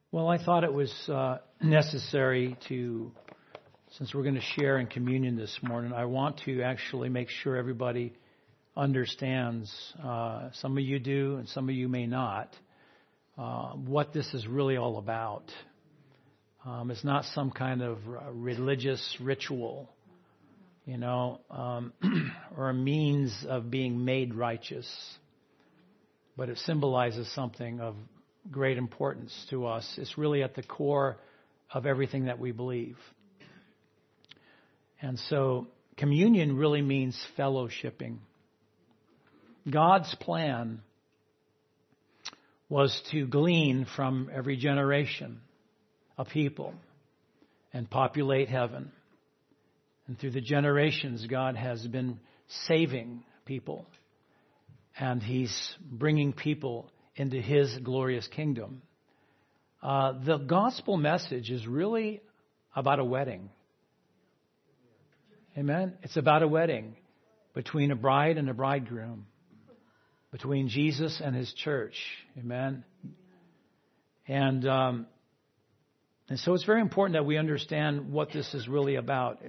Well, I thought it was necessary to, since we're going to share in communion this morning, I want to actually make sure everybody understands, some of you do and some of you may not, what this is really all about. It's not some kind of religious ritual, or a means of being made righteous, but it symbolizes something of great importance to us. It's really at the core of everything that we believe. And so communion really means fellowshipping. God's plan was to glean from every generation a people and populate heaven. And through the generations, God has been saving people. And He's bringing people into His glorious kingdom. The gospel message is really about a wedding. Amen? It's about a wedding between a bride and a bridegroom, between Jesus and His church. Amen? And so it's very important that we understand what this is really about.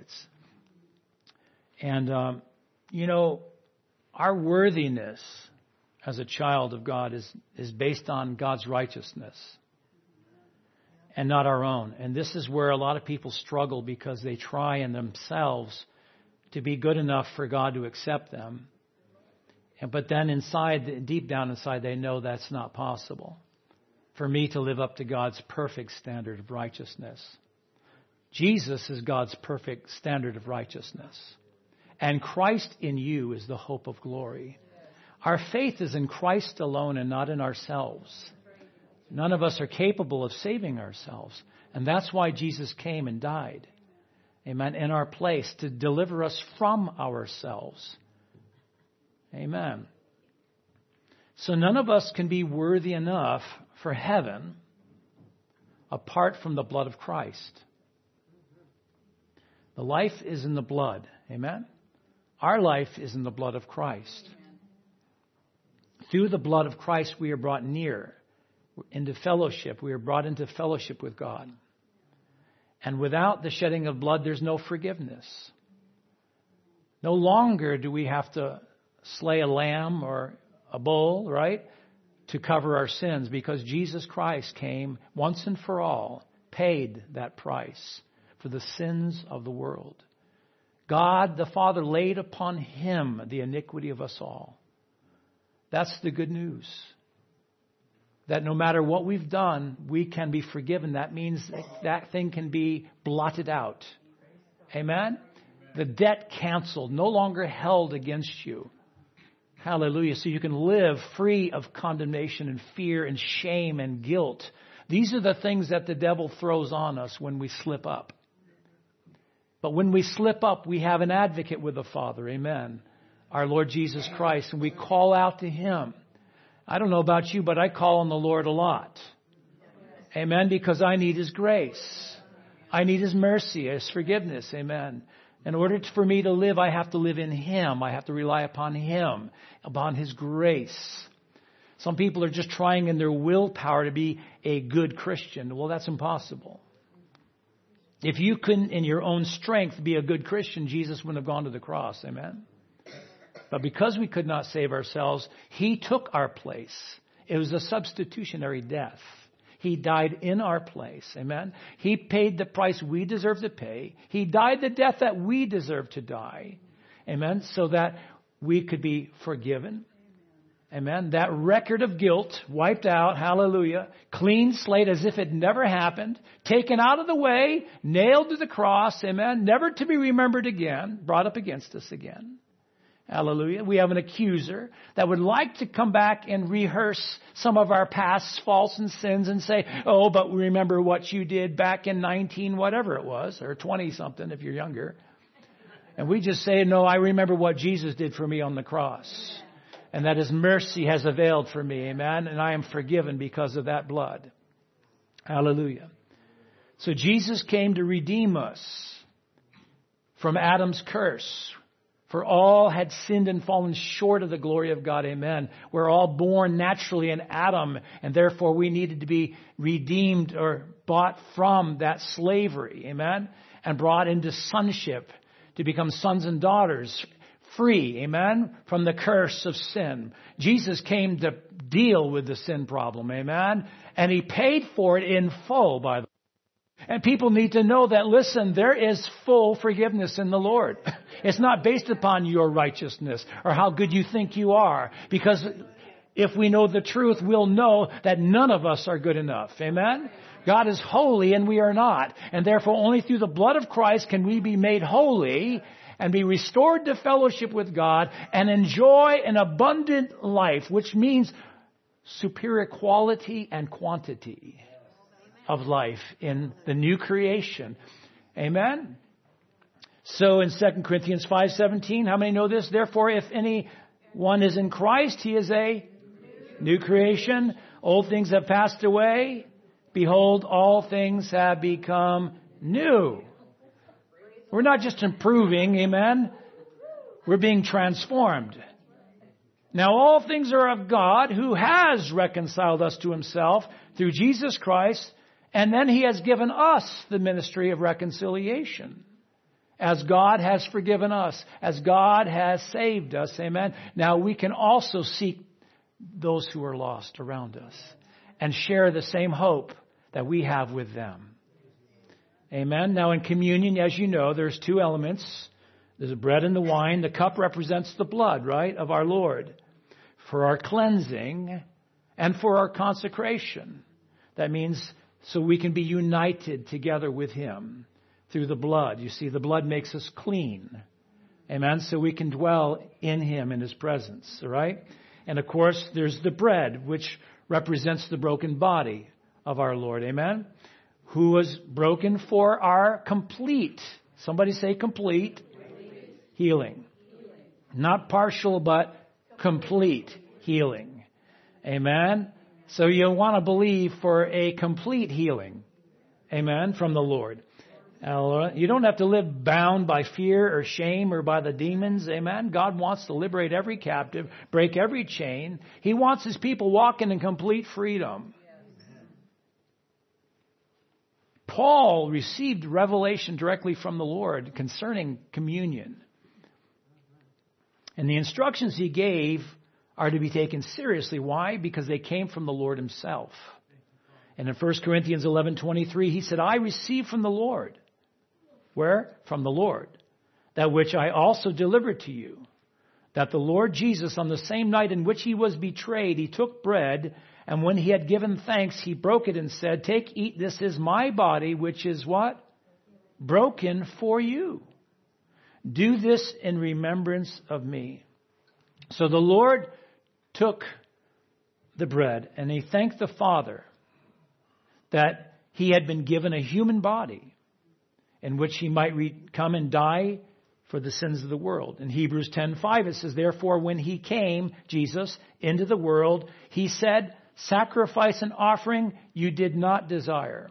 Our worthiness as a child of God is based on God's righteousness and not our own. And this is where a lot of people struggle because they try in themselves to be good enough for God to accept them. But then deep down inside, they know that's not possible for me to live up to God's perfect standard of righteousness. Jesus is God's perfect standard of righteousness. And Christ in you is the hope of glory. Our faith is in Christ alone and not in ourselves. None of us are capable of saving ourselves. And that's why Jesus came and died. Amen. In our place to deliver us from ourselves. Amen. So none of us can be worthy enough for heaven apart from the blood of Christ. The life is in the blood. Amen. Our life is in the blood of Christ. Through the blood of Christ, we are brought near into fellowship. We are brought into fellowship with God. And without the shedding of blood, there's no forgiveness. No longer do we have to slay a lamb or a bull, right, to cover our sins, because Jesus Christ came once and for all, paid that price for the sins of the world. God the Father laid upon Him the iniquity of us all. That's the good news. That no matter what we've done, we can be forgiven. That means that thing can be blotted out. Amen? The debt canceled, no longer held against you. Hallelujah. So you can live free of condemnation and fear and shame and guilt. These are the things that the devil throws on us when we slip up. But when we slip up, we have an advocate with the Father. Amen. Our Lord Jesus Christ. And we call out to Him. I don't know about you, but I call on the Lord a lot. Amen. Because I need His grace. I need His mercy, His forgiveness. Amen. In order for me to live, I have to live in Him. I have to rely upon Him, upon His grace. Some people are just trying in their willpower to be a good Christian. Well, that's impossible. If you couldn't, in your own strength, be a good Christian, Jesus wouldn't have gone to the cross. Amen. But because we could not save ourselves, He took our place. It was a substitutionary death. He died in our place. Amen. He paid the price we deserve to pay. He died the death that we deserve to die. Amen. So that we could be forgiven. Amen. That record of guilt wiped out. Hallelujah. Clean slate as if it never happened. Taken out of the way. Nailed to the cross. Amen. Never to be remembered again. Brought up against us again. Hallelujah. We have an accuser that would like to come back and rehearse some of our past faults and sins and say, oh, but remember what you did back in 19 whatever it was, or 20 something if you're younger. And we just say, no, I remember what Jesus did for me on the cross. And that His mercy has availed for me. Amen. And I am forgiven because of that blood. Hallelujah. So Jesus came to redeem us from Adam's curse, For all had sinned and fallen short of the glory of God. Amen. We're all born naturally in Adam, and therefore we needed to be redeemed or bought from that slavery. Amen. And brought into sonship to become sons and daughters, free. Amen. From the curse of sin. Jesus came to deal with the sin problem. Amen. And He paid for it in full, by the way. And people need to know that, listen, there is full forgiveness in the Lord. It's not based upon your righteousness or how good you think you are. Because if we know the truth, we'll know that none of us are good enough. Amen? God is holy and we are not. And therefore only through the blood of Christ can we be made holy and be restored to fellowship with God and enjoy an abundant life, which means superior quality and quantity of life in the new creation. Amen? So in 2 Corinthians 5:17, how many know this? Therefore, if anyone is in Christ, he is a new creation. Old things have passed away. Behold, all things have become new. We're not just improving, amen? We're being transformed. Now all things are of God, who has reconciled us to Himself through Jesus Christ, and then He has given us the ministry of reconciliation. As God has forgiven us, as God has saved us, amen. Now we can also seek those who are lost around us and share the same hope that we have with them. Amen. Now in communion, as you know, there's two elements. There's the bread and the wine. The cup represents the blood, right, of our Lord for our cleansing and for our consecration. That means so we can be united together with Him through the blood. You see, the blood makes us clean. Amen. So we can dwell in Him, in His presence. All right. And of course, there's the bread, which represents the broken body of our Lord. Amen. Who was broken for our complete, somebody say complete, healing. Not partial, but complete healing. Amen. So you want to believe for a complete healing. Amen. From the Lord. You don't have to live bound by fear or shame or by the demons. Amen. God wants to liberate every captive, break every chain. He wants His people walking in complete freedom. Paul received revelation directly from the Lord concerning communion. And the instructions he gave are to be taken seriously. Why? Because they came from the Lord Himself. And in 1 Corinthians 11:23, he said, I received from the Lord. Where? From the Lord. That which I also delivered to you. That the Lord Jesus, on the same night in which He was betrayed, He took bread, and when He had given thanks, He broke it and said, take, eat, this is my body, which is what? Broken for you. Do this in remembrance of me. So the Lord took the bread and He thanked the Father that He had been given a human body in which He might come and die for the sins of the world. In Hebrews 10:5 it says, therefore when He came, Jesus, into the world, He said, sacrifice and offering you did not desire,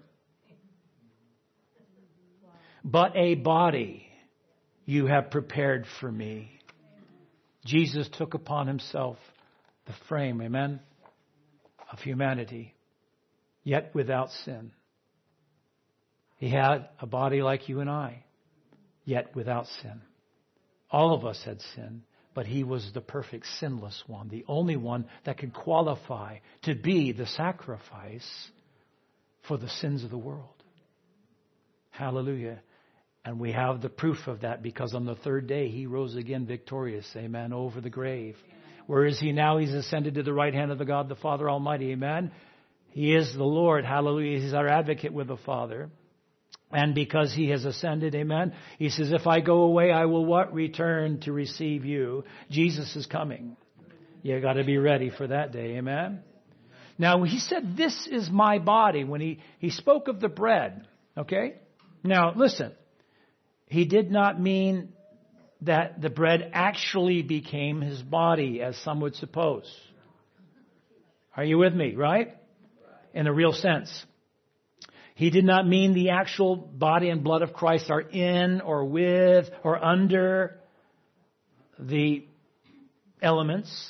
but a body you have prepared for me. Jesus took upon Himself the frame, amen, of humanity, yet without sin. He had a body like you and I, yet without sin. All of us had sin, but He was the perfect sinless one, the only one that could qualify to be the sacrifice for the sins of the world. Hallelujah. And we have the proof of that because on the third day He rose again victorious, amen, over the grave. Where is He now? He's ascended to the right hand of the God the Father Almighty, amen. He is the Lord, hallelujah. He's our advocate with the Father. And because He has ascended, amen, He says, if I go away, I will what? Return to receive you. Jesus is coming. You got to be ready for that day, amen. Now, He said, this is my body when he spoke of the bread, okay? Now, listen, He did not mean that the bread actually became His body, as some would suppose. Are you with me, right? In a real sense. He did not mean the actual body and blood of Christ are in or with or under the elements?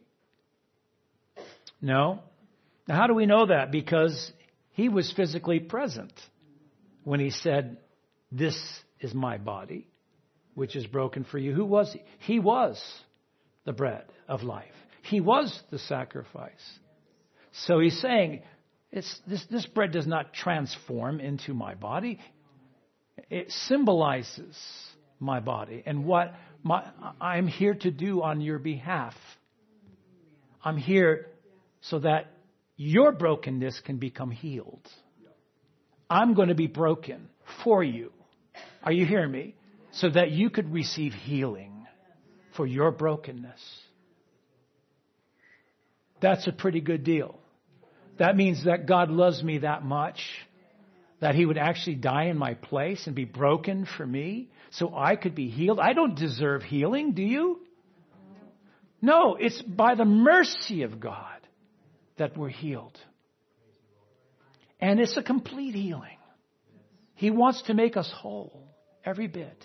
No. Now, how do we know that? Because he was physically present when he said, "This is my body, which is broken for you." Who was he? He was the bread of life. He was the sacrifice. So he's saying, this bread does not transform into my body. It symbolizes my body and what I'm here to do on your behalf. I'm here so that your brokenness can become healed. I'm going to be broken for you. Are you hearing me? So that you could receive healing for your brokenness. That's a pretty good deal. That means that God loves me that much that he would actually die in my place and be broken for me so I could be healed. I don't deserve healing, do you? No, it's by the mercy of God that we're healed. And it's a complete healing. He wants to make us whole, every bit.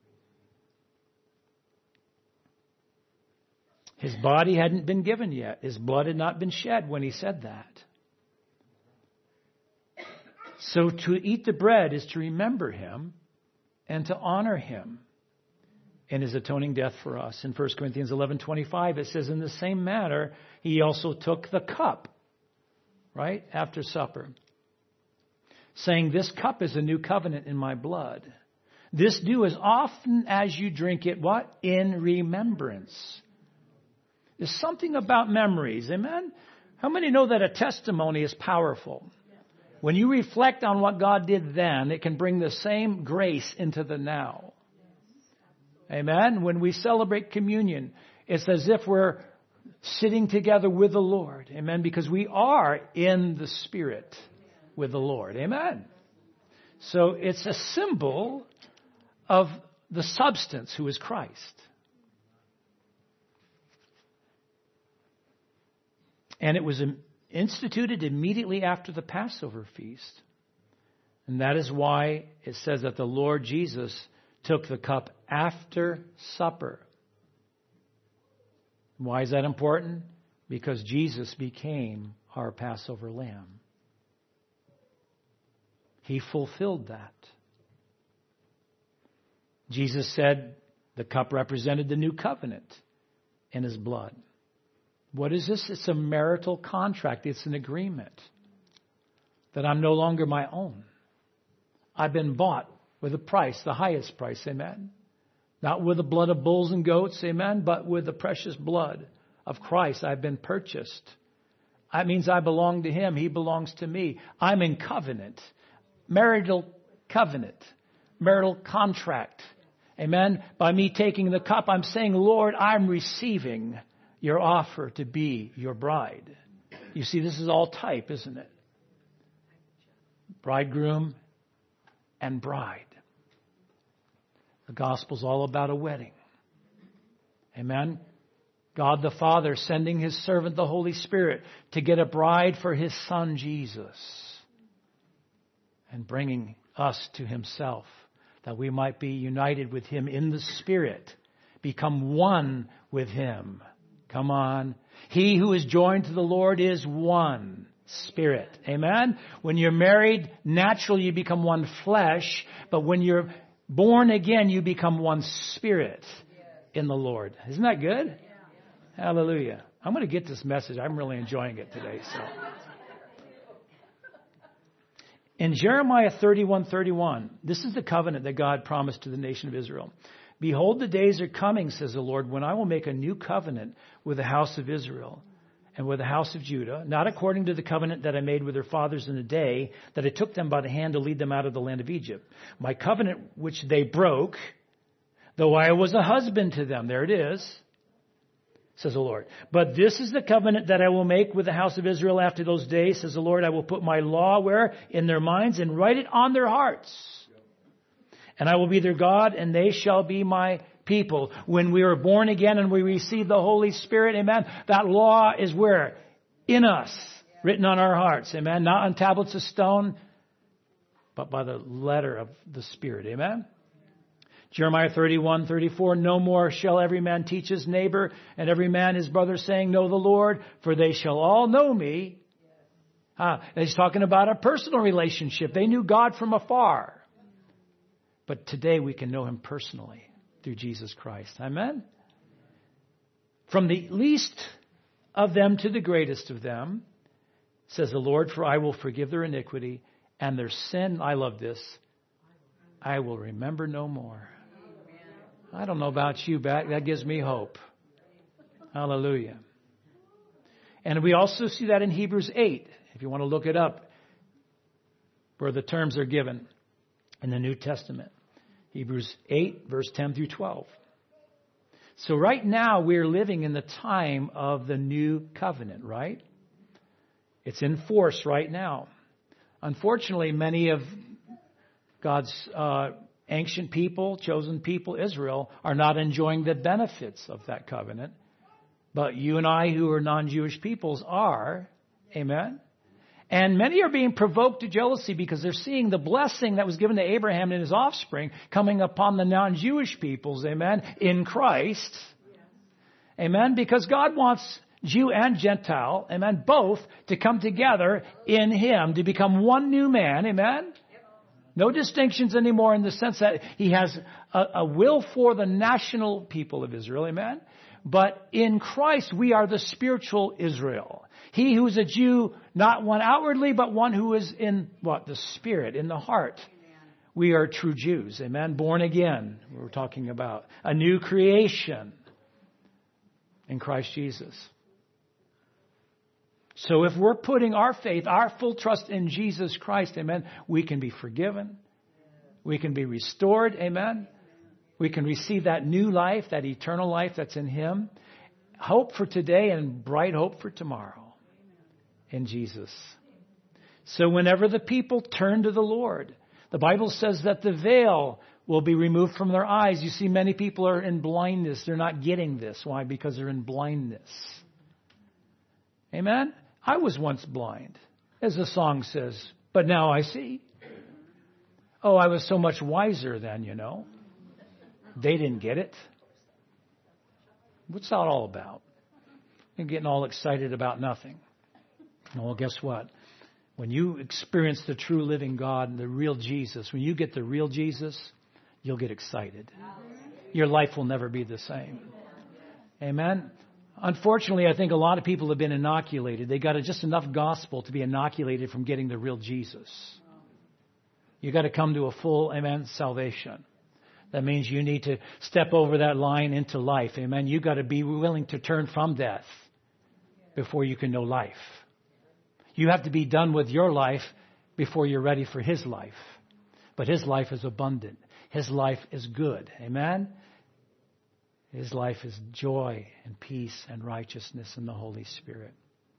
His body hadn't been given yet. His blood had not been shed when he said that. So to eat the bread is to remember him and to honor him in his atoning death for us. In 1 Corinthians 11:25, it says, "In the same manner, he also took the cup," right, after supper, saying, "This cup is a new covenant in my blood. This do as often as you drink it," what? "In remembrance." There's something about memories, amen? How many know that a testimony is powerful? When you reflect on what God did then, it can bring the same grace into the now. Amen? When we celebrate communion, it's as if we're sitting together with the Lord. Amen? Because we are in the Spirit with the Lord. Amen? So it's a symbol of the substance who is Christ. And it was instituted immediately after the Passover feast. And that is why it says that the Lord Jesus took the cup after supper. Why is that important? Because Jesus became our Passover lamb. He fulfilled that. Jesus said the cup represented the new covenant in his blood. What is this? It's a marital contract. It's an agreement that I'm no longer my own. I've been bought with a price, the highest price, amen? Not with the blood of bulls and goats, amen, but with the precious blood of Christ. I've been purchased. That means I belong to him. He belongs to me. I'm in covenant, marital covenant, marital contract, amen? By me taking the cup, I'm saying, Lord, I'm receiving your offer to be your bride. You see, this is all type, isn't it? Bridegroom and bride. The gospel's all about a wedding. Amen? God the Father sending his servant, the Holy Spirit, to get a bride for his Son, Jesus. And bringing us to himself, that we might be united with him in the Spirit. Become one with him. Come on. He who is joined to the Lord is one spirit. Amen? When you're married, naturally you become one flesh. But when you're born again, you become one spirit in the Lord. Isn't that good? Hallelujah. I'm going to get this message. I'm really enjoying it today. So, in Jeremiah 31:31, this is the covenant that God promised to the nation of Israel. "Behold, the days are coming, says the Lord, when I will make a new covenant with the house of Israel and with the house of Judah, not according to the covenant that I made with their fathers in the day that I took them by the hand to lead them out of the land of Egypt. My covenant which they broke, though I was a husband to them." There it is, says the Lord. "But this is the covenant that I will make with the house of Israel after those days, says the Lord. I will put my law where? In their minds, and write it on their hearts. And I will be their God, and they shall be my people." When we are born again and we receive the Holy Spirit, amen, that law is where? In us, written on our hearts, amen. Not on tablets of stone, but by the letter of the Spirit, amen. Jeremiah 31:34, no more shall every man teach his neighbor and every man his brother, saying, know the Lord, for they shall all know me. He's talking about a personal relationship. They knew God from afar. But today we can know him personally through Jesus Christ. Amen? From the least of them to the greatest of them, says the Lord, for I will forgive their iniquity and their sin. I love this. I will remember no more. I don't know about you, but that gives me hope. Hallelujah. And we also see that in Hebrews 8, if you want to look it up, where the terms are given in the New Testament. Hebrews 8, verse 10 through 12. So right now we're living in the time of the new covenant, right? It's in force right now. Unfortunately, many of God's ancient people, chosen people, Israel, are not enjoying the benefits of that covenant. But you and I, who are non-Jewish peoples, are. Amen? And many are being provoked to jealousy because they're seeing the blessing that was given to Abraham and his offspring coming upon the non-Jewish peoples, amen, in Christ. Amen? Because God wants Jew and Gentile, amen, both to come together in him to become one new man, amen? No distinctions anymore in the sense that he has a will for the national people of Israel, amen? But in Christ, we are the spiritual Israel. He who is a Jew, not one outwardly, but one who is in what? The spirit, in the heart. Amen. We are true Jews, amen? Born again, we're talking about. A new creation in Christ Jesus. So if we're putting our faith, our full trust in Jesus Christ, amen, we can be forgiven. We can be restored, amen. We can receive that new life, that eternal life that's in him. Hope for today and bright hope for tomorrow in Jesus. So whenever the people turn to the Lord, the Bible says that the veil will be removed from their eyes. You see, many people are in blindness. They're not getting this. Why? Because they're in blindness. Amen? I was once blind, as the song says, but now I see. Oh, I was so much wiser then, you know. They didn't get it. What's that all about? You're getting all excited about nothing. Well, guess what? When you experience the true living God and the real Jesus, when you get the real Jesus, you'll get excited. Your life will never be the same. Amen? Unfortunately, I think a lot of people have been inoculated. They got just enough gospel to be inoculated from getting the real Jesus. You got to come to a full, amen, salvation. That means you need to step over that line into life. Amen. You got to be willing to turn from death before you can know life. You have to be done with your life before you're ready for his life. But his life is abundant. His life is good. Amen. His life is joy and peace and righteousness in the Holy Spirit.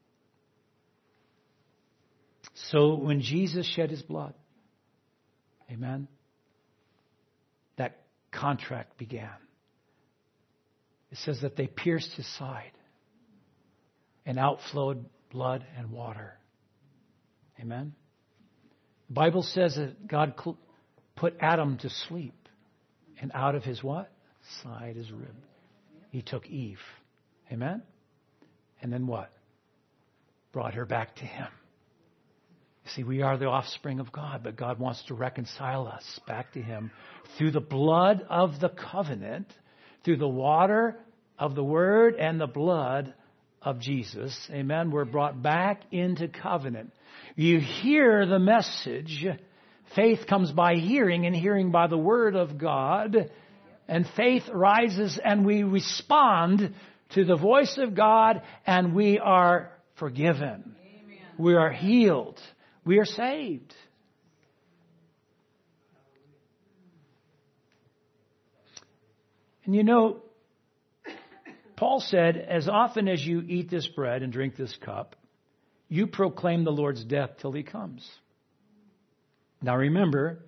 So when Jesus shed his blood, amen, that contract began. It says that they pierced his side and outflowed blood and water. Amen. The Bible says that God put Adam to sleep, and out of his what? Side, his rib, he took Eve. Amen. And then what? Brought her back to him. See, we are the offspring of God, but God wants to reconcile us back to him through the blood of the covenant, through the water of the word and the blood of Jesus. Amen. We're brought back into covenant. You hear the message. Faith comes by hearing, and hearing by the word of God. And faith rises, and we respond to the voice of God, and we are forgiven. Amen. We are healed. We are saved. And you know, Paul said, as often as you eat this bread and drink this cup, you proclaim the Lord's death till he comes. Now remember,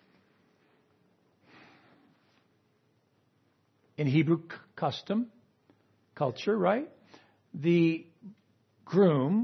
in Hebrew custom, culture, right? The groom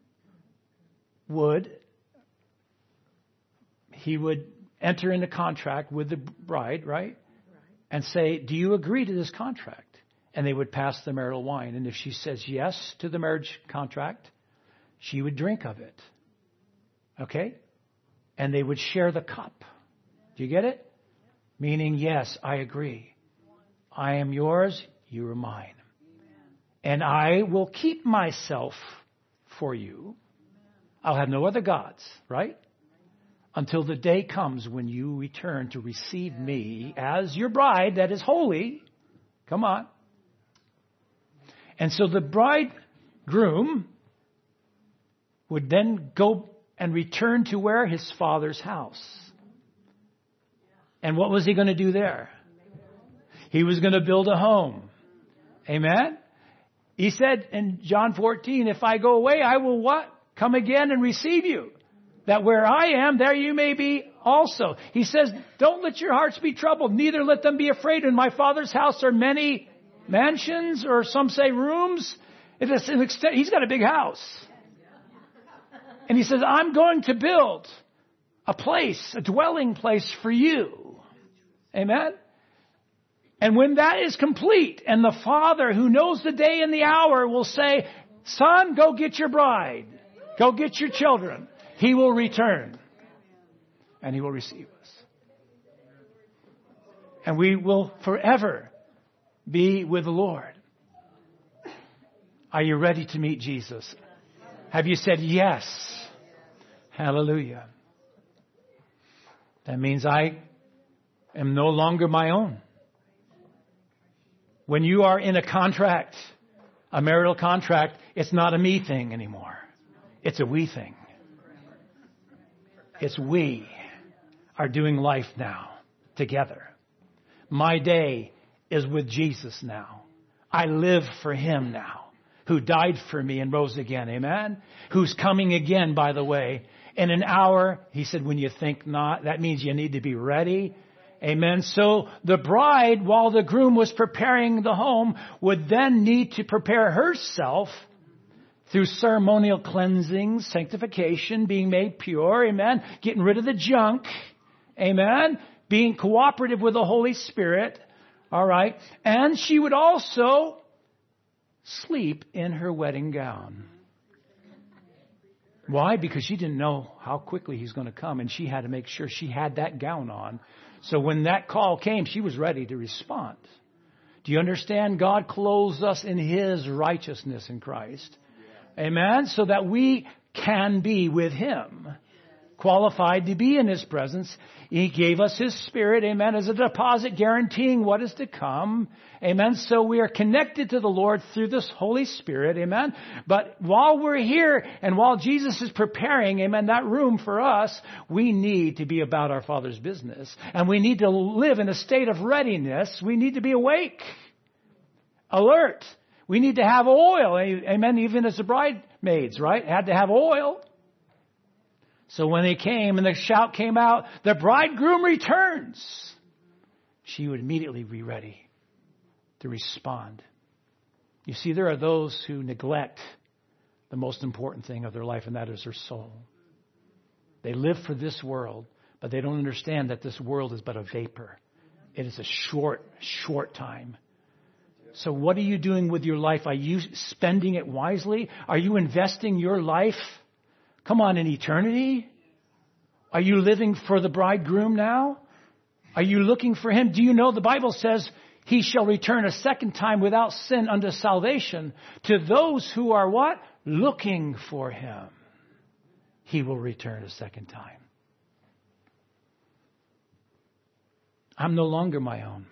would enter into contract with the bride, right? and say, do you agree to this contract? And they would pass the marital wine. And if she says yes to the marriage contract, she would drink of it. Okay? And they would share the cup. Do you get it? Meaning, yes, I agree. I am yours, you are mine. And I will keep myself for you. I'll have no other gods, right? Until the day comes when you return to receive me as your bride that is holy. Come on. And so the bridegroom would then go and return to where? His father's house. And what was he going to do there? He was going to build a home. Amen? He said in John 14, if I go away, I will what? Come again and receive you. That where I am, there you may be also. He says, don't let your hearts be troubled, neither let them be afraid. In my Father's house are many mansions, or some say rooms. He's got a big house. And he says, I'm going to build a place, a dwelling place for you. Amen? And when that is complete, and the Father who knows the day and the hour will say, son, go get your bride. Go get your children. He will return. And he will receive us. And we will forever be with the Lord. Are you ready to meet Jesus? Have you said yes? Hallelujah. That means I am no longer my own. When you are in a contract, a marital contract, it's not a me thing anymore. It's a we thing. It's we are doing life now together. My day is with Jesus now. I live for him now, who died for me and rose again. Amen? Who's coming again, by the way, in an hour. He said, when you think not, that means you need to be ready. Amen. So the bride, while the groom was preparing the home, would then need to prepare herself through ceremonial cleansing, sanctification, being made pure. Amen. Getting rid of the junk. Amen. Being cooperative with the Holy Spirit. All right. And she would also sleep in her wedding gown. Why? Because she didn't know how quickly he's going to come, and she had to make sure she had that gown on. So when that call came, she was ready to respond. Do you understand? God clothes us in his righteousness in Christ. Amen? So that we can be with him, qualified to be in his presence. He gave us his Spirit, amen, as a deposit guaranteeing what is to come. Amen. So we are connected to the Lord through this Holy Spirit. Amen. But while we're here and while Jesus is preparing, amen, that room for us, we need to be about our Father's business. And we need to live in a state of readiness. We need to be awake, alert. We need to have oil. Amen. Even as the bridesmaids, right? Had to have oil. So when they came and the shout came out, the bridegroom returns, she would immediately be ready to respond. You see, there are those who neglect the most important thing of their life, and that is their soul. They live for this world, but they don't understand that this world is but a vapor. It is a short time. So what are you doing with your life? Are you spending it wisely? Are you investing your life, come on, in eternity? Are you living for the bridegroom now? Are you looking for him? Do you know the Bible says he shall return a second time without sin unto salvation to those who are what? Looking for him. He will return a second time. I'm no longer my own.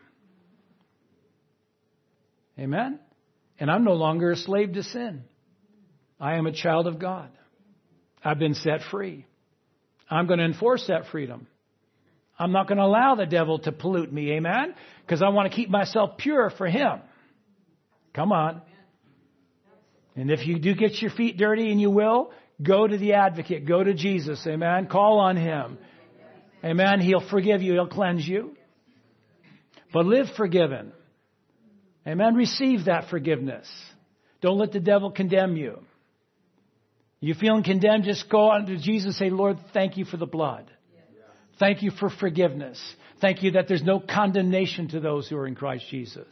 Amen? And I'm no longer a slave to sin. I am a child of God. I've been set free. I'm going to enforce that freedom. I'm not going to allow the devil to pollute me. Amen? Because I want to keep myself pure for him. Come on. And if you do get your feet dirty, and you will, go to the advocate. Go to Jesus. Amen? Call on him. Amen? He'll forgive you. He'll cleanse you. But live forgiven. Amen? Receive that forgiveness. Don't let the devil condemn you. You feeling condemned, just go on to Jesus and say, Lord, thank you for the blood. Thank you for forgiveness. Thank you that there's no condemnation to those who are in Christ Jesus.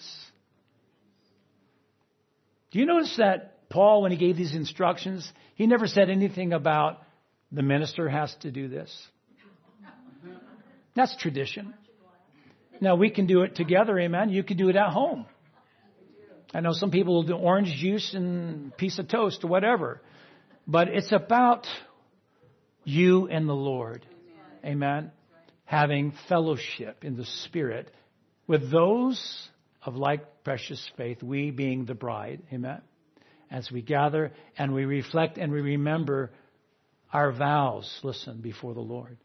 Do you notice that Paul, when he gave these instructions, he never said anything about the minister has to do this? That's tradition. Now, we can do it together, amen. You can do it at home. I know some people will do orange juice and piece of toast or whatever. But it's about you and the Lord. Amen. Having fellowship in the Spirit with those of like precious faith, we being the bride. Amen. As we gather and we reflect and we remember our vows, listen, before the Lord.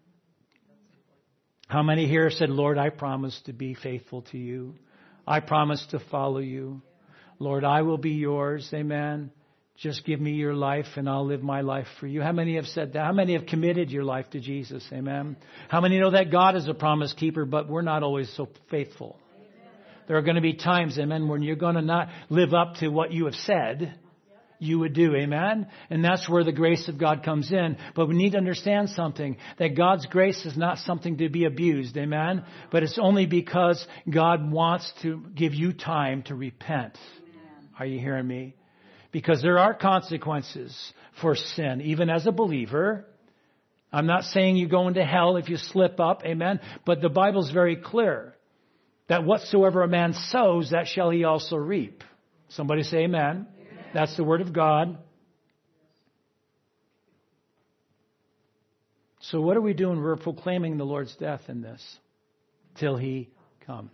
How many here said, Lord, I promise to be faithful to you. I promise to follow you. Lord, I will be yours. Amen. Just give me your life and I'll live my life for you. How many have said that? How many have committed your life to Jesus? Amen. How many know that God is a promise keeper, but we're not always so faithful? There are going to be times, amen, when you're going to not live up to what you have said you would do. Amen. And that's where the grace of God comes in. But we need to understand something, that God's grace is not something to be abused. Amen. But it's only because God wants to give you time to repent. Are you hearing me? Because there are consequences for sin, even as a believer. I'm not saying you go into hell if you slip up. Amen. But the Bible's very clear that whatsoever a man sows, that shall he also reap. Somebody say amen. That's the word of God. So what are we doing? We're proclaiming the Lord's death in this till he comes.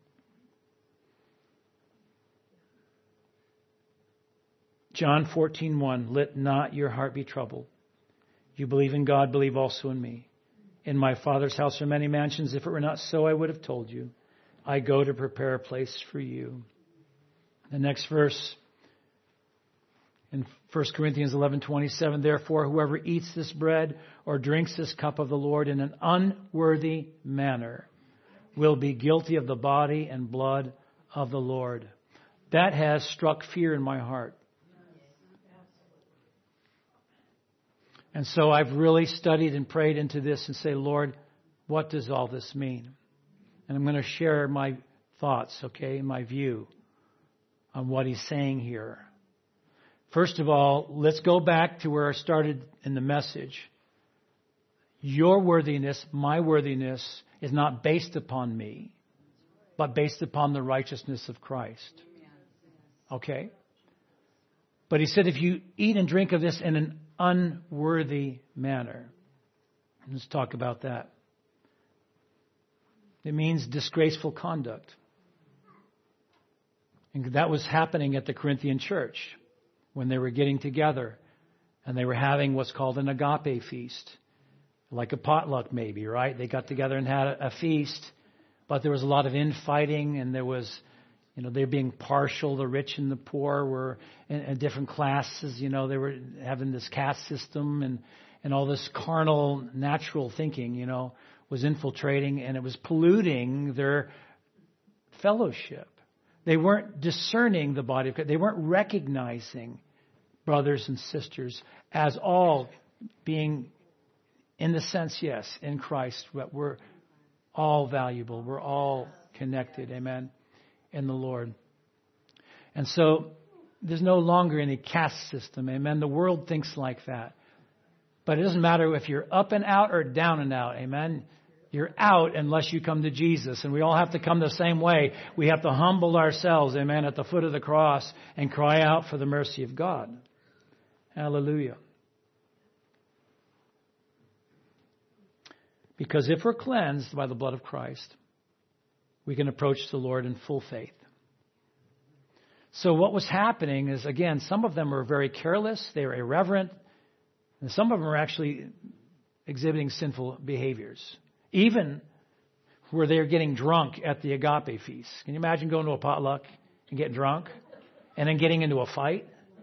John 14:1, let not your heart be troubled. You believe in God, believe also in me. In my Father's house are many mansions. If it were not so, I would have told you. I go to prepare a place for you. The next verse in 1 Corinthians 11:27, therefore, whoever eats this bread or drinks this cup of the Lord in an unworthy manner will be guilty of the body and blood of the Lord. That has struck fear in my heart. And so I've really studied and prayed into this and say, Lord, what does all this mean? And I'm going to share my thoughts, okay, my view on what he's saying here. First of all, let's go back to where I started in the message. Your worthiness, my worthiness, is not based upon me, but based upon the righteousness of Christ. Okay? But he said, if you eat and drink of this in an unworthy manner. Let's talk about that. It means disgraceful conduct. And that was happening at the Corinthian church when they were getting together and they were having what's called an agape feast. Like a potluck maybe, right? They got together and had a feast, but there was a lot of infighting and there was, they're being partial. The rich and the poor were in different classes. They were having this caste system and all this carnal, natural thinking, was infiltrating and it was polluting their fellowship. They weren't discerning the body of Christ. They weren't recognizing brothers and sisters as all being, in the sense, yes, in Christ, but we're all valuable. We're all connected. Amen. In the Lord. And so there's no longer any caste system. Amen. The world thinks like that. But it doesn't matter if you're up and out or down and out. Amen. You're out unless you come to Jesus. And we all have to come the same way. We have to humble ourselves, amen, at the foot of the cross and cry out for the mercy of God. Hallelujah. Because if we're cleansed by the blood of Christ, we can approach the Lord in full faith. So what was happening is, again, some of them were very careless. They were irreverent. And some of them were actually exhibiting sinful behaviors. Even where they were getting drunk at the agape feast. Can you imagine going to a potluck and getting drunk and then getting into a fight?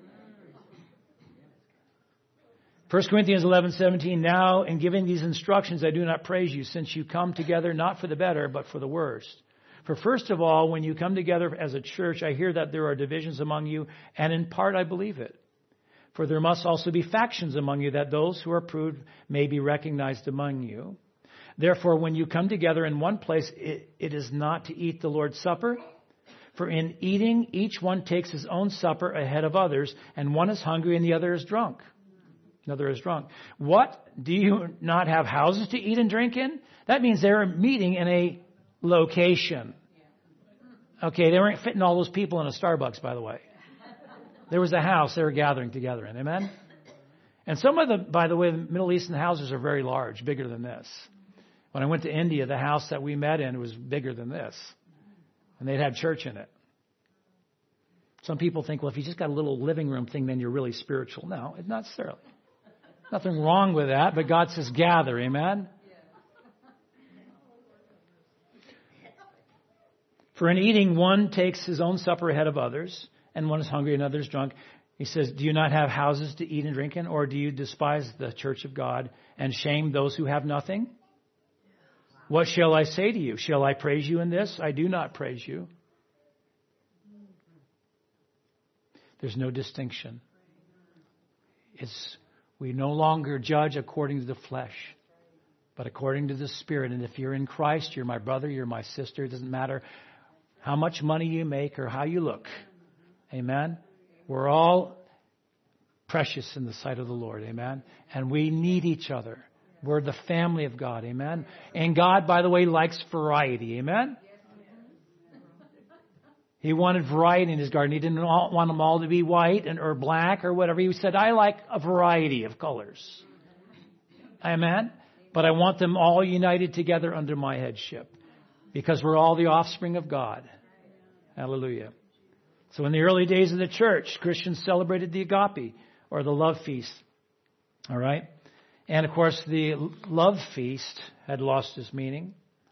1 Corinthians 11:17, now in giving these instructions I do not praise you, since you come together not for the better, but for the worst. For first of all, when you come together as a church, I hear that there are divisions among you, and in part I believe it. For there must also be factions among you, that those who are approved may be recognized among you. Therefore, when you come together in one place, it is not to eat the Lord's Supper. For in eating, each one takes his own supper ahead of others, and one is hungry and the other is drunk. Another is drunk. What? Do you not have houses to eat and drink in? That means they're meeting in a location. Okay, they weren't fitting all those people in a Starbucks, by the way. There was a house they were gathering together in. Amen? And some of the, by the way, the Middle Eastern houses are very large, bigger than this. When I went to India, the house that we met in was bigger than this. And they'd had church in it. Some people think, well, if you just got a little living room thing, then you're really spiritual. No, not necessarily. Nothing wrong with that, but God says gather. Amen? For in eating, one takes his own supper ahead of others, and one is hungry and another is drunk. He says, do you not have houses to eat and drink in, or do you despise the church of God and shame those who have nothing? What shall I say to you? Shall I praise you in this? I do not praise you. There's no distinction. We no longer judge according to the flesh, but according to the Spirit. And if you're in Christ, you're my brother, you're my sister. It doesn't matter how much money you make or how you look. Amen? We're all precious in the sight of the Lord. Amen? And we need each other. We're the family of God. Amen? And God, by the way, likes variety. Amen? He wanted variety in his garden. He didn't want them all to be white or black or whatever. He said, I like a variety of colors. Amen? But I want them all united together under my headship, because we're all the offspring of God. Hallelujah. So in the early days of the church, Christians celebrated the agape, or the love feast. All right? And of course, the love feast had lost its meaning.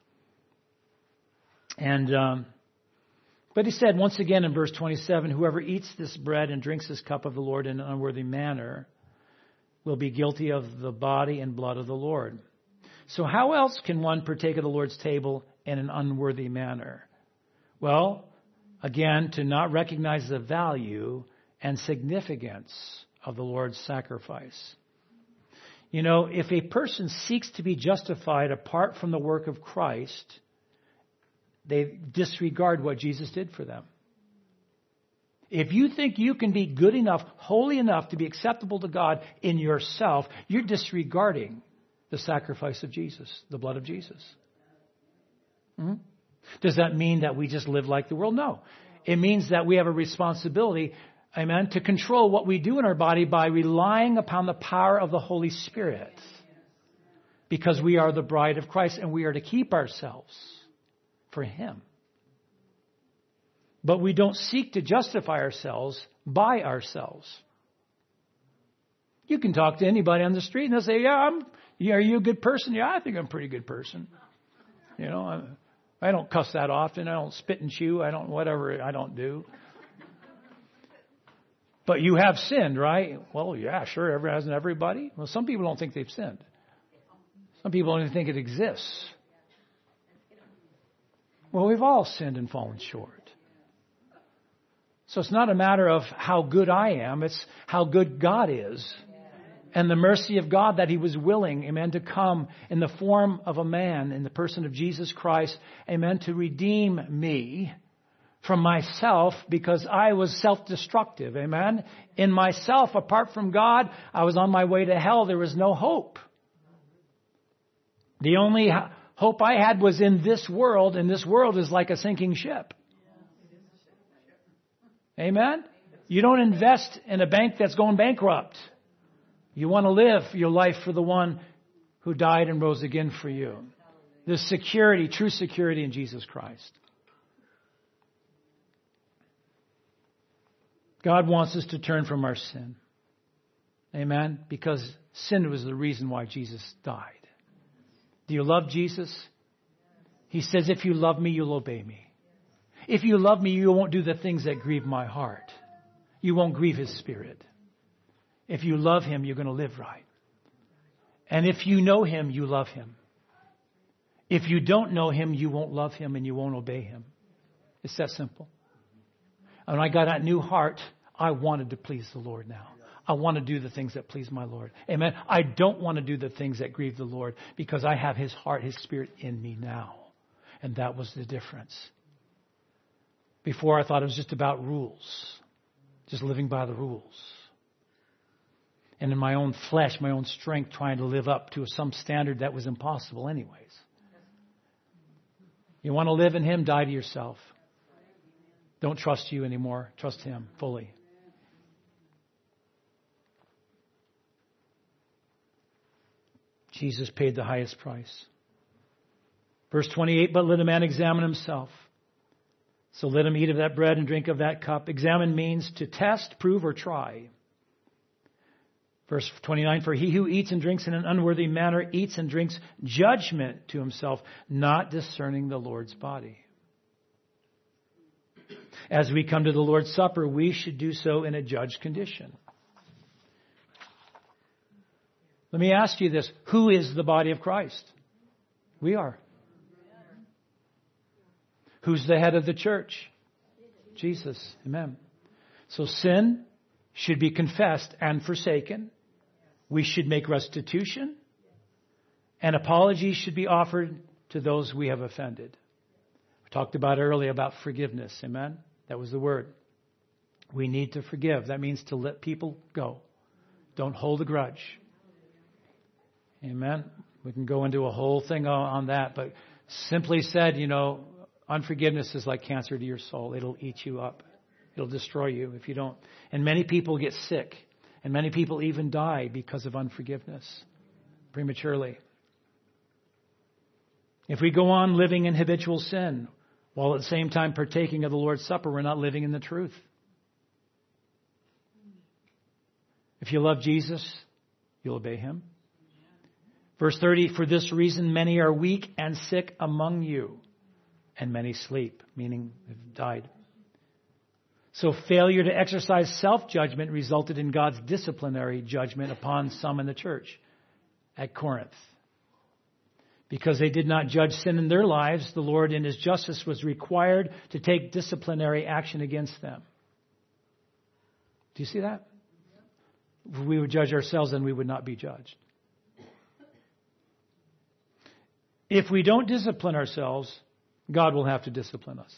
But he said once again in verse 27, whoever eats this bread and drinks this cup of the Lord in an unworthy manner will be guilty of the body and blood of the Lord. So how else can one partake of the Lord's table in an unworthy manner? Well, again, to not recognize the value and significance of the Lord's sacrifice. You know, if a person seeks to be justified apart from the work of Christ, they disregard what Jesus did for them. If you think you can be good enough, holy enough to be acceptable to God in yourself, you're disregarding the sacrifice of Jesus, the blood of Jesus. Mm-hmm. Does that mean that we just live like the world? No. It means that we have a responsibility, amen, to control what we do in our body by relying upon the power of the Holy Spirit. Because we are the bride of Christ and we are to keep ourselves for Him. But we don't seek to justify ourselves by ourselves. You can talk to anybody on the street and they'll say, are you a good person? Yeah, I think I'm a pretty good person. You know, I don't cuss that often. I don't spit and chew. I don't do. But you have sinned, right? Well, yeah, sure. Hasn't everybody? Well, some people don't think they've sinned. Some people don't even think it exists. Well, we've all sinned and fallen short. So it's not a matter of how good I am. It's how good God is. And the mercy of God that He was willing, amen, to come in the form of a man, in the person of Jesus Christ, amen, to redeem me from myself because I was self-destructive, amen. In myself, apart from God, I was on my way to hell. There was no hope. The only hope I had was in this world, and this world is like a sinking ship. Amen? You don't invest in a bank that's going bankrupt. You want to live your life for the one who died and rose again for you. The security, true security in Jesus Christ. God wants us to turn from our sin. Amen? Because sin was the reason why Jesus died. Do you love Jesus? He says, if you love me, you'll obey me. If you love me, you won't do the things that grieve my heart. You won't grieve His Spirit. If you love Him, you're going to live right. And if you know Him, you love Him. If you don't know Him, you won't love Him and you won't obey Him. It's that simple. And when I got that new heart, I wanted to please the Lord now. I want to do the things that please my Lord. Amen. I don't want to do the things that grieve the Lord because I have His heart, His Spirit in me now. And that was the difference. Before I thought it was just about rules. Just living by the rules. And in my own flesh, my own strength, trying to live up to some standard that was impossible anyways. You want to live in Him, die to yourself. Don't trust you anymore. Trust Him fully. Jesus paid the highest price. Verse 28, but let a man examine himself. So let him eat of that bread and drink of that cup. Examine means to test, prove, or try. Verse 29, for he who eats and drinks in an unworthy manner eats and drinks judgment to himself, not discerning the Lord's body. As we come to the Lord's Supper, we should do so in a judged condition. Let me ask you this. Who is the body of Christ? We are. Who's the head of the church? Jesus. Amen. So sin should be confessed and forsaken. We should make restitution. And apologies should be offered to those we have offended. We talked about earlier about forgiveness. Amen. That was the word. We need to forgive. That means to let people go. Don't hold a grudge. Amen. We can go into a whole thing on that. But simply said, unforgiveness is like cancer to your soul. It'll eat you up. It'll destroy you if you don't. And many people get sick. And many people even die because of unforgiveness prematurely. If we go on living in habitual sin while at the same time partaking of the Lord's Supper, we're not living in the truth. If you love Jesus, you'll obey Him. Verse 30, for this reason many are weak and sick among you, and many sleep, meaning they've died. So failure to exercise self-judgment resulted in God's disciplinary judgment upon some in the church at Corinth. Because they did not judge sin in their lives, the Lord in His justice was required to take disciplinary action against them. Do you see that? If we would judge ourselves, then we would not be judged. If we don't discipline ourselves, God will have to discipline us.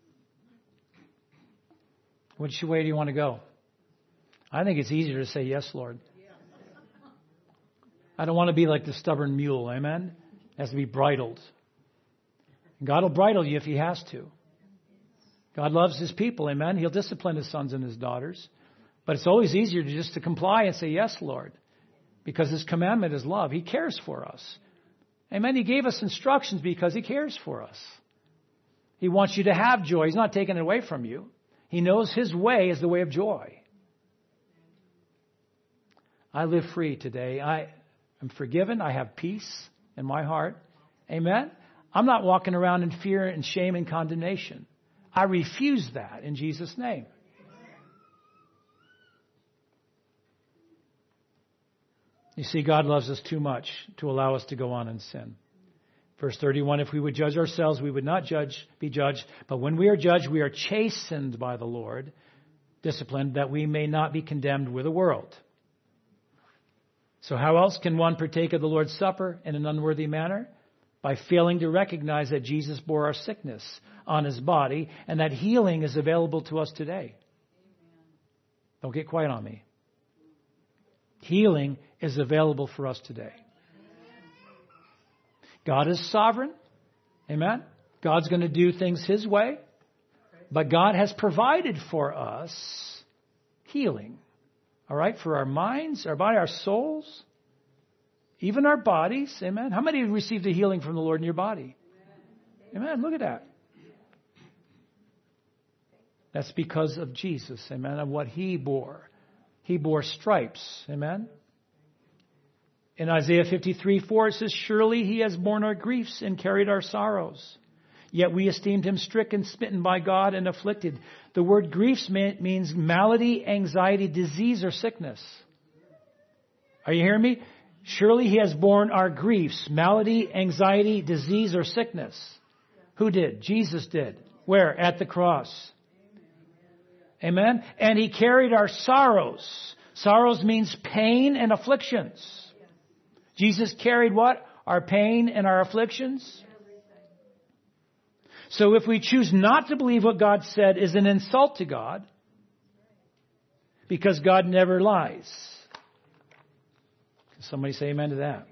Which way do you want to go? I think it's easier to say, yes, Lord. I don't want to be like the stubborn mule, amen? It has to be bridled. And God will bridle you if He has to. God loves His people, amen? He'll discipline His sons and His daughters. But it's always easier to comply and say, yes, Lord. Because His commandment is love. He cares for us. Amen? He gave us instructions because He cares for us. He wants you to have joy. He's not taking it away from you. He knows His way is the way of joy. I live free today. I am forgiven. I have peace in my heart. Amen? I'm not walking around in fear and shame and condemnation. I refuse that in Jesus' name. You see, God loves us too much to allow us to go on in sin. Verse 31, if we would judge ourselves, we would not be judged. But when we are judged, we are chastened by the Lord, disciplined, that we may not be condemned with the world. So how else can one partake of the Lord's Supper in an unworthy manner? By failing to recognize that Jesus bore our sickness on His body and that healing is available to us today. Don't get quiet on me. Healing is available for us today. God is sovereign. Amen. God's going to do things His way. But God has provided for us healing. All right? For our minds, our body, our souls, even our bodies. Amen. How many have received a healing from the Lord in your body? Amen. Look at that. That's because of Jesus. Amen. And what He bore. He bore stripes. Amen. In Isaiah 53:4 it says, surely He has borne our griefs and carried our sorrows. Yet we esteemed Him stricken, smitten by God, and afflicted. The word griefs means malady, anxiety, disease, or sickness. Are you hearing me? Surely He has borne our griefs, malady, anxiety, disease, or sickness. Who did? Jesus did. Where? At the cross. Amen? And He carried our sorrows. Sorrows means pain and afflictions. Jesus carried what? Our pain and our afflictions. So if we choose not to believe what God said is an insult to God, because God never lies. Can somebody say amen to that?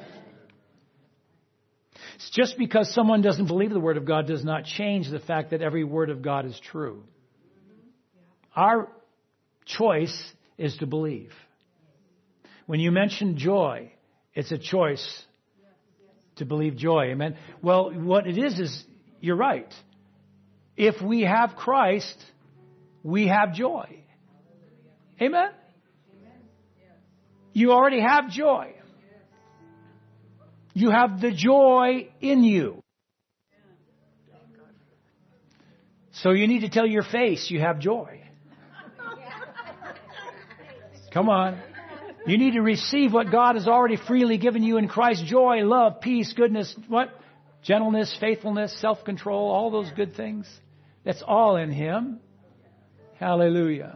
It's just because someone doesn't believe the Word of God does not change the fact that every word of God is true. Our choice is to believe. When you mention joy, it's a choice to believe joy. Amen. Well, what it is you're right. If we have Christ, we have joy. Amen. You already have joy. You have the joy in you. So you need to tell your face you have joy. Come on. You need to receive what God has already freely given you in Christ. Joy, love, peace, goodness, what? Gentleness, faithfulness, self-control, all those good things. That's all in Him. Hallelujah.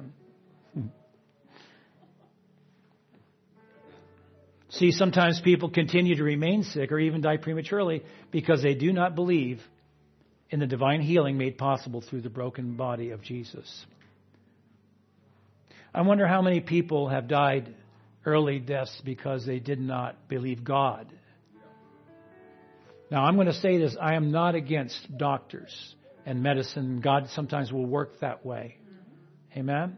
See, sometimes people continue to remain sick or even die prematurely because they do not believe in the divine healing made possible through the broken body of Jesus. I wonder how many people have died early deaths because they did not believe God. Now, I'm going to say this. I am not against doctors and medicine. God sometimes will work that way. Amen?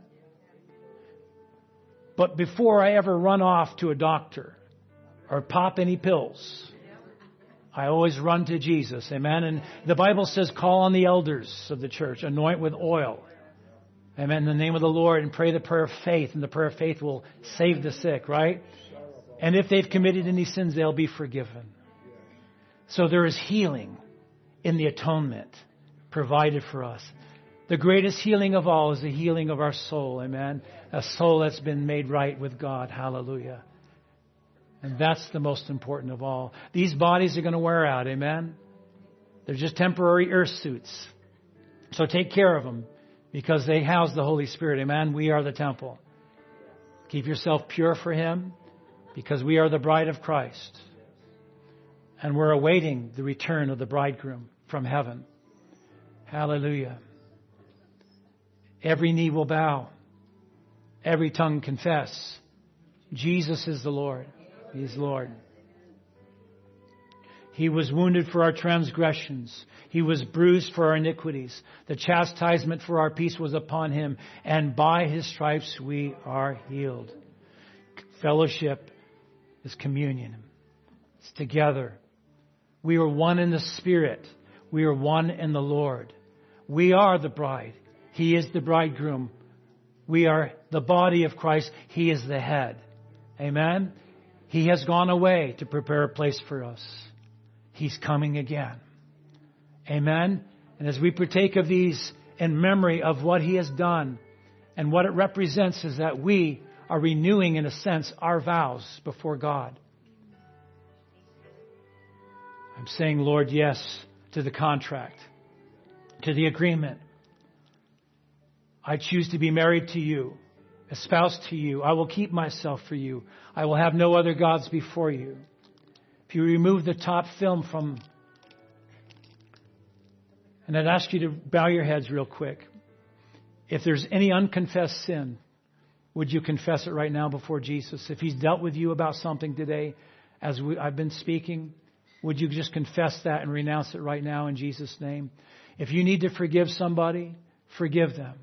But before I ever run off to a doctor or pop any pills, I always run to Jesus. Amen? And the Bible says, call on the elders of the church, anoint with oil. Amen. In the name of the Lord, and pray the prayer of faith. And the prayer of faith will save the sick, right? And if they've committed any sins, they'll be forgiven. So there is healing in the atonement provided for us. The greatest healing of all is the healing of our soul. Amen. A soul that's been made right with God. Hallelujah. And that's the most important of all. These bodies are going to wear out. Amen. They're just temporary earth suits. So take care of them. Because they house the Holy Spirit. Amen. We are the temple. Keep yourself pure for Him. Because we are the bride of Christ. And we're awaiting the return of the bridegroom from heaven. Hallelujah. Every knee will bow. Every tongue confess. Jesus is the Lord. He is Lord. He was wounded for our transgressions. He was bruised for our iniquities. The chastisement for our peace was upon Him. And by His stripes we are healed. Fellowship is communion. It's together. We are one in the Spirit. We are one in the Lord. We are the bride. He is the bridegroom. We are the body of Christ. He is the head. Amen? He has gone away to prepare a place for us. He's coming again. Amen? And as we partake of these in memory of what He has done, and what it represents is that we are renewing, in a sense, our vows before God. I'm saying, Lord, yes to the contract, to the agreement. I choose to be married to You, espoused to You. I will keep myself for You. I will have no other gods before You. If you remove the top film from... And I'd ask you to bow your heads real quick. If there's any unconfessed sin, would you confess it right now before Jesus? If He's dealt with you about something today, as I've been speaking, would you just confess that and renounce it right now in Jesus' name? If you need to forgive somebody, forgive them.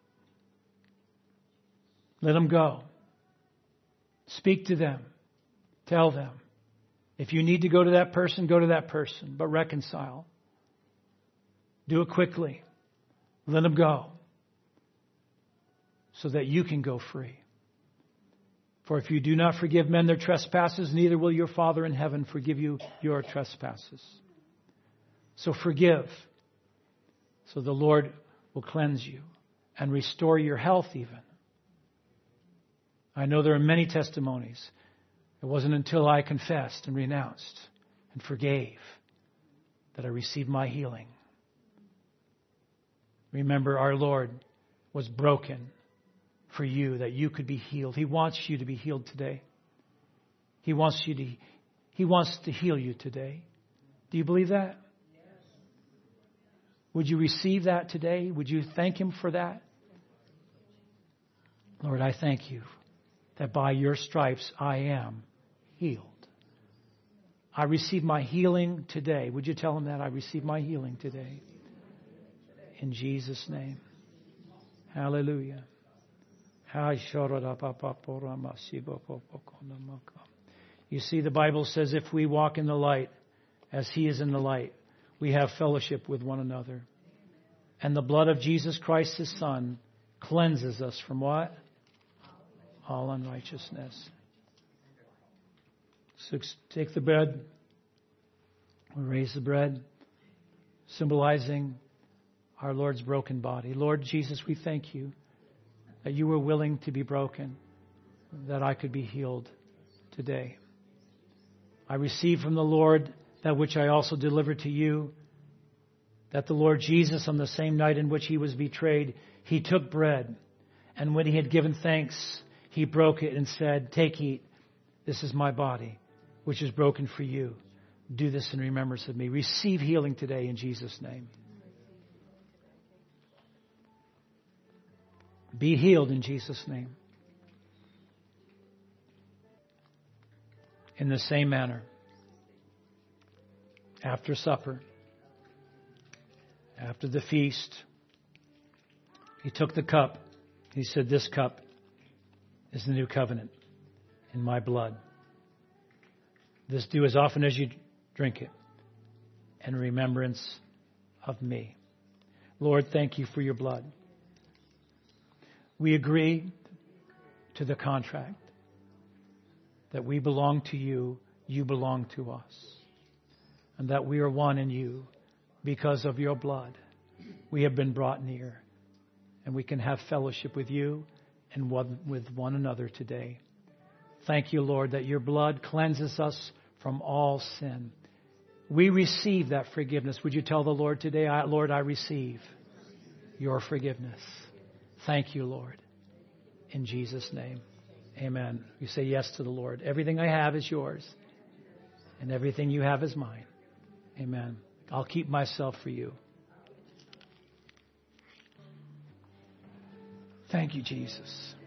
Let them go. Speak to them. Tell them. If you need to go to that person, go to that person. But reconcile. Do it quickly. Let them go. So that you can go free. For if you do not forgive men their trespasses, neither will your Father in heaven forgive you your trespasses. So forgive. So the Lord will cleanse you and restore your health even. I know there are many testimonies. It wasn't until I confessed and renounced and forgave that I received my healing. Remember, our Lord was broken for you, that you could be healed. He wants you to be healed today. He wants to heal you today. Do you believe that? Would you receive that today? Would you thank Him for that? Lord, I thank you that by your stripes I am healed. I receive my healing today. Would you tell Him that? I receive my healing today. In Jesus' name. Hallelujah. You see, the Bible says if we walk in the light as He is in the light, we have fellowship with one another. And the blood of Jesus Christ, His Son, cleanses us from what? All unrighteousness. So take the bread. We raise the bread, symbolizing our Lord's broken body. Lord Jesus, we thank you that you were willing to be broken, that I could be healed today. I receive from the Lord that which I also delivered to you, that the Lord Jesus, on the same night in which He was betrayed, He took bread, and when He had given thanks, He broke it and said, "Take, eat. This is my body, which is broken for you. Do this in remembrance of me." Receive healing today in Jesus' name. Be healed in Jesus' name. In the same manner, after supper, after the feast, He took the cup. He said, "This cup is the new covenant in my blood. This do as often as you drink it in remembrance of me." Lord, thank you for your blood. We agree to the contract that we belong to you, you belong to us, and that we are one in you because of your blood. We have been brought near, and we can have fellowship with you and with one another today. Thank you, Lord, that your blood cleanses us from all sin. We receive that forgiveness. Would you tell the Lord today, Lord, I receive your forgiveness. Thank you, Lord. In Jesus' name, amen. You say yes to the Lord. Everything I have is yours, and everything you have is mine. Amen. I'll keep myself for you. Thank you, Jesus.